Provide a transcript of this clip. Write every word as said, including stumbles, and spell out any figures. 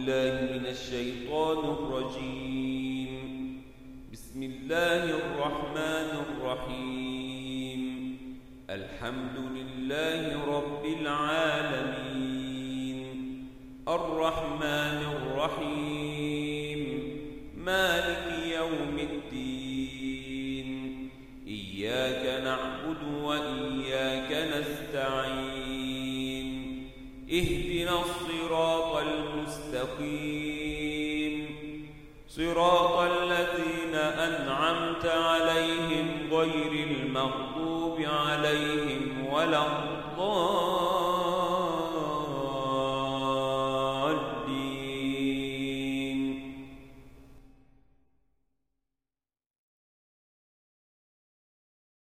بالله من الشيطان الرجيم. بسم الله الرحمن الرحيم. الحمد لله رب العالمين، الرحمن الرحيم، مالك يوم الدين، إياك نعبد وإياك نستعين، اهدنا الصراط المستقيم، صراط الذين أنعمت عليهم غير المغضوب عليهم ولا الضالين.